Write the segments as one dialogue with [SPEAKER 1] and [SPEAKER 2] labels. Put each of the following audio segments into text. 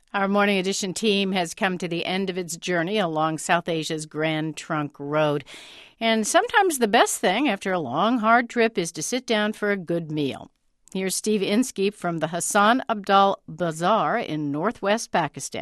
[SPEAKER 1] Our Morning Edition team has come to the end of its journey along South Asia's Grand Trunk Road. And sometimes the best thing after a long, hard trip is to sit down for a good meal. Here's Steve Inskeep from the Hassan Abdal Bazaar in northwest Pakistan.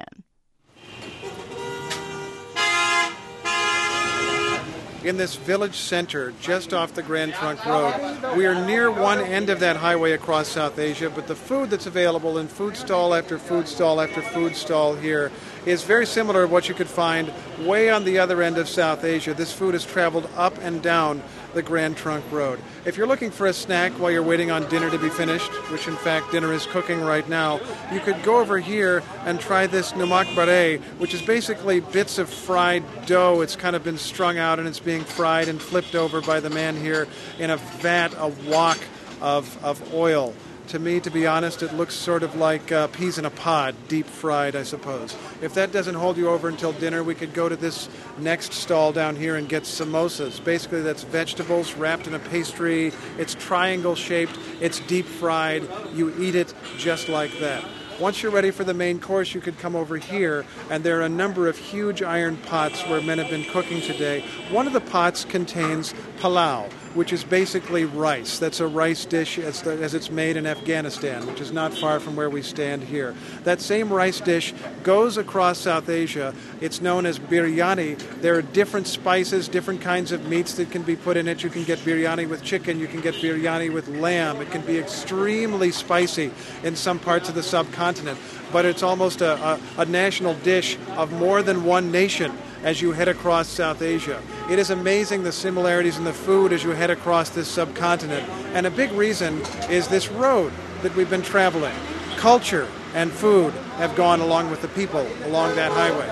[SPEAKER 2] In this village center, just off the Grand Trunk Road, we are near one end of that highway across South Asia, but the food that's available in food stall after food stall after food stall here is very similar to what you could find way on the other end of South Asia. This food has traveled up and down the Grand Trunk Road. If you're looking for a snack while you're waiting on dinner to be finished, which in fact dinner is cooking right now, you could go over here and try this namak bare, which is basically bits of fried dough. It's kind of been strung out and it's being fried and flipped over by the man here in a vat, a wok of oil. To me, to be honest, it looks sort of like peas in a pod, deep fried, I suppose. If that doesn't hold you over until dinner, we could go to this next stall down here and get samosas. Basically, that's vegetables wrapped in a pastry. It's triangle shaped. It's deep fried. You eat it just like that. Once you're ready for the main course, you could come over here, and there are a number of huge iron pots where men have been cooking today. One of the pots contains palau, which is basically rice. That's a rice dish as it's made in Afghanistan, which is not far from where we stand here. That same rice dish goes across South Asia. It's known as biryani. There are different spices, different kinds of meats that can be put in it. You can get biryani with chicken. You can get biryani with lamb. It can be extremely spicy in some parts of the subcontinent, but it's almost a national dish of more than one nation as you head across South Asia. It is amazing the similarities in the food as you head across this subcontinent. And a big reason is this road that we've been traveling. Culture and food have gone along with the people along that highway.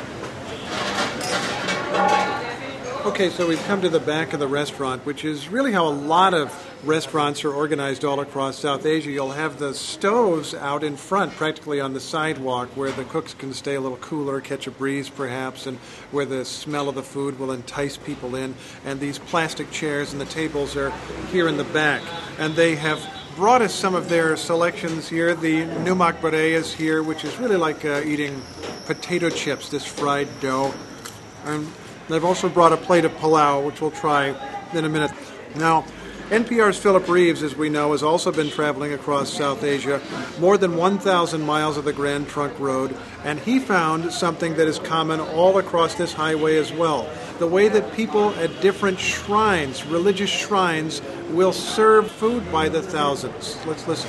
[SPEAKER 2] Okay, so we've come to the back of the restaurant, which is really how a lot of restaurants are organized all across South Asia. You'll have the stoves out in front, practically on the sidewalk, where the cooks can stay a little cooler, catch a breeze perhaps, and where the smell of the food will entice people in. And these plastic chairs and the tables are here in the back. And they have brought us some of their selections here. The namak bare is here, which is really like eating potato chips, this fried dough. And they've also brought a plate of palau, which we'll try in a minute. Now, NPR's Philip Reeves, as we know, has also been traveling across South Asia, more than 1,000 miles of the Grand Trunk Road, and he found something that is common all across this highway as well. The way that people at different shrines, religious shrines, will serve food by the thousands. Let's listen.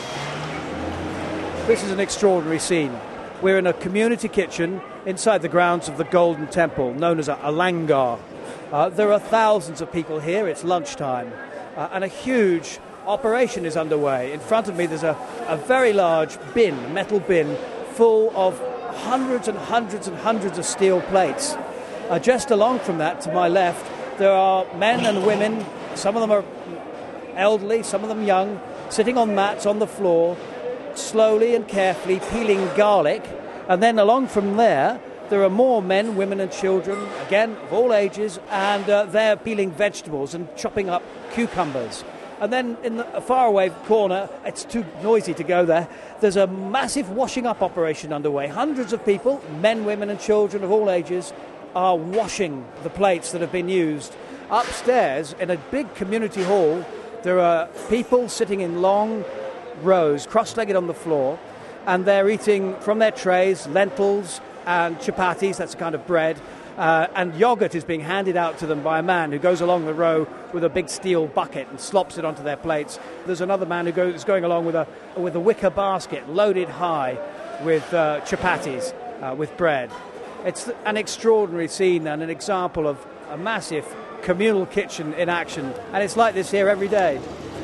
[SPEAKER 3] This is an extraordinary scene. We're in a community kitchen inside the grounds of the Golden Temple, known as a langar. There are thousands of people here. It's lunchtime. And a huge operation is underway. In front of me there's a very large bin, metal bin, full of hundreds and hundreds and hundreds of steel plates. Just along from that, to my left, there are men and women, some of them are elderly, some of them young, sitting on mats on the floor, slowly and carefully peeling garlic. And then along from there are more men, women and children, again, of all ages, and they're peeling vegetables and chopping up cucumbers. And then in the faraway corner, it's too noisy to go there, there's a massive washing up operation underway. Hundreds of people, men, women and children of all ages, are washing the plates that have been used. Upstairs, in a big community hall, there are people sitting in long rows, cross-legged on the floor, and they're eating from their trays lentils and chapatis, that's a kind of bread, and yogurt is being handed out to them by a man who goes along the row with a big steel bucket and slops it onto their plates. There's another man who's going along with a wicker basket loaded high with chapatis, with bread. It's an extraordinary scene and an example of a massive communal kitchen in action, and it's like this here every day.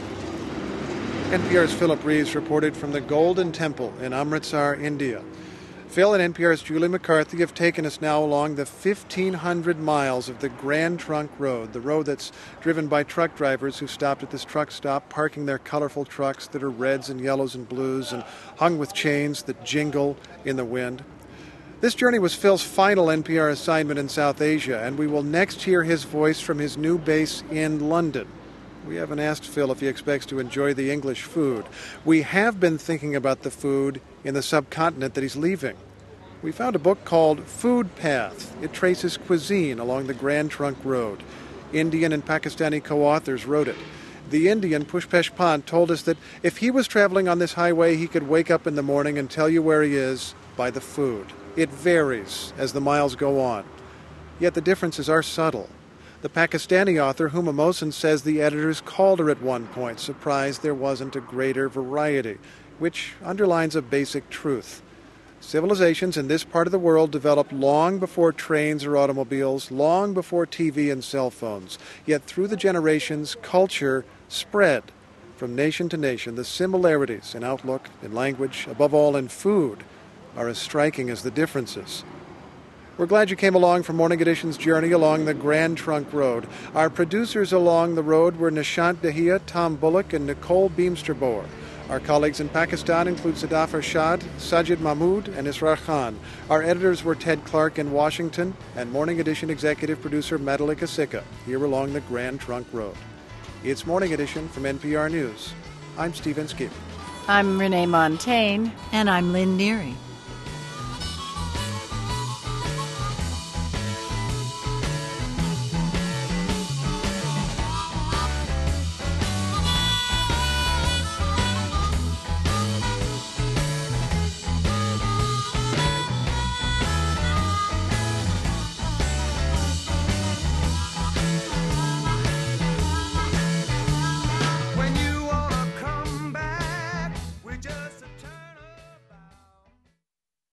[SPEAKER 2] NPR's Philip Reeves reported from the Golden Temple in Amritsar, India. Phil and NPR's Julie McCarthy have taken us now along the 1,500 miles of the Grand Trunk Road, the road that's driven by truck drivers who stopped at this truck stop, parking their colorful trucks that are reds and yellows and blues and hung with chains that jingle in the wind. This journey was Phil's final NPR assignment in South Asia, and we will next hear his voice from his new base in London. We haven't asked Phil if he expects to enjoy the English food. We have been thinking about the food in the subcontinent that he's leaving. We found a book called Food Path. It traces cuisine along the Grand Trunk Road. Indian and Pakistani co-authors wrote it. The Indian, Pushpesh Pant, told us that if he was traveling on this highway, he could wake up in the morning and tell you where he is by the food. It varies as the miles go on. Yet the differences are subtle. The Pakistani author, Huma Mohsen, says the editors called her at one point, surprised there wasn't a greater variety, which underlines a basic truth. Civilizations in this part of the world developed long before trains or automobiles, long before TV and cell phones. Yet through the generations, culture spread from nation to nation. The similarities in outlook, in language, above all in food, are as striking as the differences. We're glad you came along for Morning Edition's journey along the Grand Trunk Road. Our producers along the road were Nishant Dahiya, Tom Bullock, and Nicole Beamsterboer. Our colleagues in Pakistan include Sadaf Arshad, Sajid Mahmood, and Israr Khan. Our editors were Ted Clark in Washington and Morning Edition executive producer Madalika Sikka here along the Grand Trunk Road. It's Morning Edition from NPR News. I'm Steve Inskeep.
[SPEAKER 1] I'm Renee Montaigne.
[SPEAKER 4] And I'm Lynn Neary.